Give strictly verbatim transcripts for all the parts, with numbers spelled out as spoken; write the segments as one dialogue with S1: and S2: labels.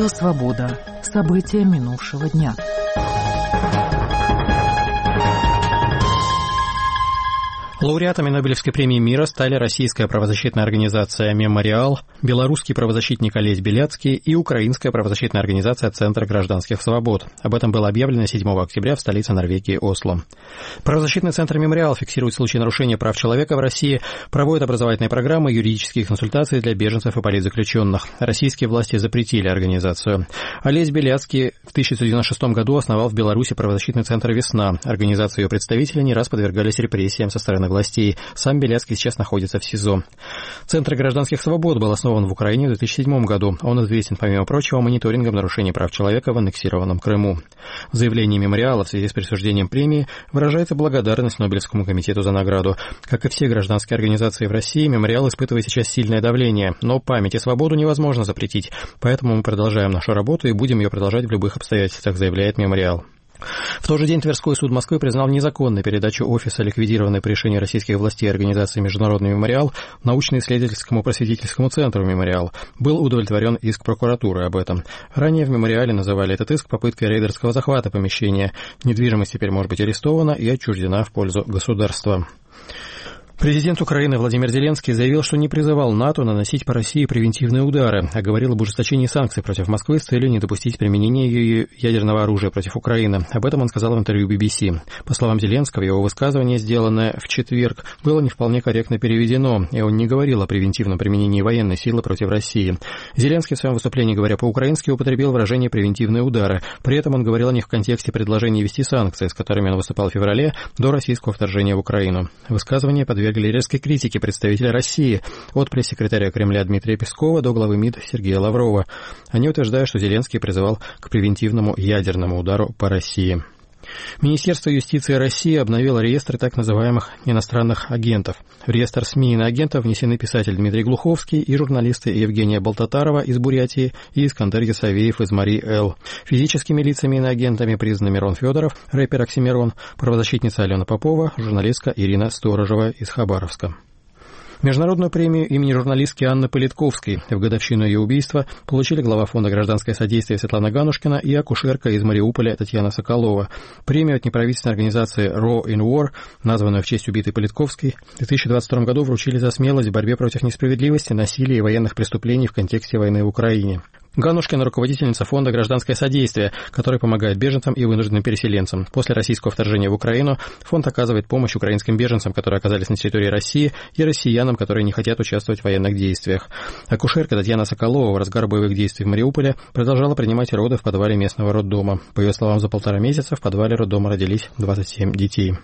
S1: Радио «Свобода». События минувшего дня.
S2: Лауреатами Нобелевской премии мира стали российская правозащитная организация «Мемориал», белорусский правозащитник Олесь Беляцкий и украинская правозащитная организация «Центр гражданских свобод». Об этом было объявлено седьмого октября в столице Норвегии Осло. Правозащитный центр «Мемориал» фиксирует случаи нарушения прав человека в России, проводит образовательные программы, юридические консультации для беженцев и политзаключенных. Российские власти запретили организацию. Олесь Беляцкий в тысяча девятьсот девяносто шестом году основал в Беларуси правозащитный центр «Весна». Организацию ее представители не раз подвергались репрессиям со стороны властей. Сам Беляцкий сейчас находится в СИЗО. Центр гражданских свобод был основан в Украине в две тысячи седьмом году. Он известен, помимо прочего, мониторингом нарушений прав человека в аннексированном Крыму. В заявлении «Мемориала» в связи с присуждением премии выражается благодарность Нобелевскому комитету за награду. Как и все гражданские организации в России, «Мемориал» испытывает сейчас сильное давление. Но память и свободу невозможно запретить. Поэтому мы продолжаем нашу работу и будем ее продолжать в любых обстоятельствах, заявляет «Мемориал». В тот же день Тверской суд Москвы признал незаконной передачу офиса ликвидированной по решению российских властей организации «Международный мемориал» научно-исследовательскому просветительскому центру «Мемориал». Был удовлетворен иск прокуратуры об этом. Ранее в «Мемориале» называли этот иск попыткой рейдерского захвата помещения. Недвижимость теперь может быть арестована и отчуждена в пользу государства. Президент Украины Владимир Зеленский заявил, что не призывал НАТО наносить по России превентивные удары, а говорил об ужесточении санкций против Москвы с целью не допустить применения ее ядерного оружия против Украины. Об этом он сказал в интервью би би си. По словам Зеленского, его высказывание, сделанное в четверг, было не вполне корректно переведено, и он не говорил о превентивном применении военной силы против России. Зеленский в своем выступлении, говоря по-украински, употребил выражение «превентивные удары». При этом он говорил о них в контексте предложения ввести санкции, с которыми он выступал в феврале до российского вторжения в Украину. Высказывание подвергли резкой критике представителя России, от пресс-секретаря Кремля Дмитрия Пескова до главы МИД Сергея Лаврова. Они утверждают, что Зеленский призывал к превентивному ядерному удару по России. Министерство юстиции России обновило реестр так называемых иностранных агентов. В реестр СМИ и иноагентов внесены писатель Дмитрий Глуховский и журналисты Евгения Болтатарова из Бурятии и Искандер Ясавеев из Марий-Эл. Физическими лицами иноагентами признаны Мирон Федоров, рэпер Оксимирон, правозащитница Алена Попова, журналистка Ирина Сторожева из Хабаровска. Международную премию имени журналистки Анны Политковской в годовщину ее убийства получили глава фонда «Гражданское содействие» Светлана Ганушкина и акушерка из Мариуполя Татьяна Соколова. Премию от неправительственной организации Raw in War, названную в честь убитой Политковской, в две тысячи двадцать втором году вручили за смелость в борьбе против несправедливости, насилия и военных преступлений в контексте войны в Украине. Ганушкина – руководительница фонда «Гражданское содействие», который помогает беженцам и вынужденным переселенцам. После российского вторжения в Украину фонд оказывает помощь украинским беженцам, которые оказались на территории России, и россиянам, которые не хотят участвовать в военных действиях. Акушерка Татьяна Соколова в разгар боевых действий в Мариуполе продолжала принимать роды в подвале местного роддома. По ее словам, за полтора месяца в подвале роддома родились двадцать семь детей.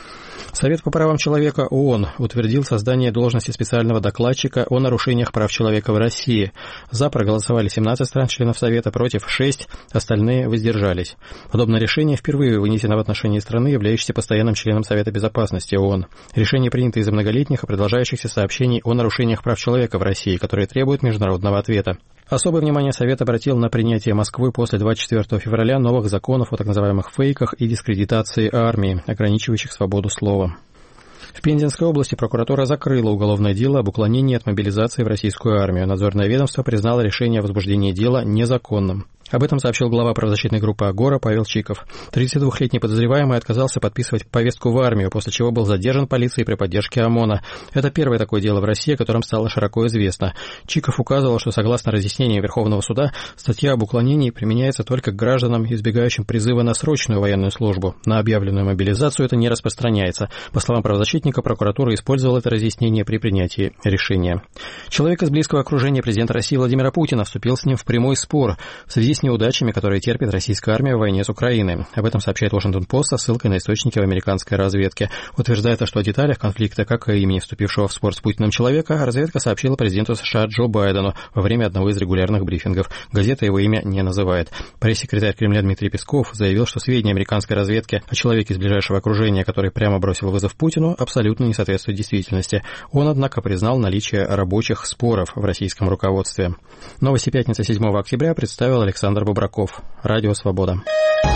S2: Совет по правам человека ООН утвердил создание должности специального докладчика о нарушениях прав человека в России. За проголосовали семнадцать стран-членов Совета, против шесть, остальные воздержались. Подобное решение впервые вынесено в отношении страны, являющейся постоянным членом Совета Безопасности ООН. Решение принято из-за многолетних и продолжающихся сообщений о нарушениях прав человека в России, которые требуют международного ответа. Особое внимание Совет обратил на принятие Москвы после двадцать четвёртого февраля новых законов о так называемых фейках и дискредитации армии, ограничивающих свободу слова. В Пензенской области прокуратура закрыла уголовное дело об уклонении от мобилизации в российскую армию. Надзорное ведомство признало решение о возбуждении дела незаконным. Об этом сообщил глава правозащитной группы «Агора» Павел Чиков. тридцатидвухлетний подозреваемый отказался подписывать повестку в армию, после чего был задержан полицией при поддержке ОМОНа. Это первое такое дело в России, о котором стало широко известно. Чиков указывал, что согласно разъяснениям Верховного суда, статья об уклонении применяется только к гражданам, избегающим призыва на срочную военную службу. На объявленную мобилизацию это не распространяется. По словам правозащитника, прокуратура использовала это разъяснение при принятии решения. Человек из близкого окружения президента России Владимира Путина вступил с ним в прямой спор в связи с неудачами, которые терпит российская армия в войне с Украиной. Об этом сообщает Washington-Post со ссылкой на источники в американской разведке. Утверждается, что о деталях конфликта, как и имени вступившего в спор с Путиным человека, разведка сообщила президенту США Джо Байдену во время одного из регулярных брифингов. Газета его имя не называет. Пресс-секретарь Кремля Дмитрий Песков заявил, что сведения американской разведки о человеке из ближайшего окружения, который прямо бросил вызов Путину, абсолютно не соответствуют действительности. Он, однако, признал наличие рабочих споров в российском руководстве. Новости пятницы седьмого октября представил Александр Бобраков. Радио «Свобода».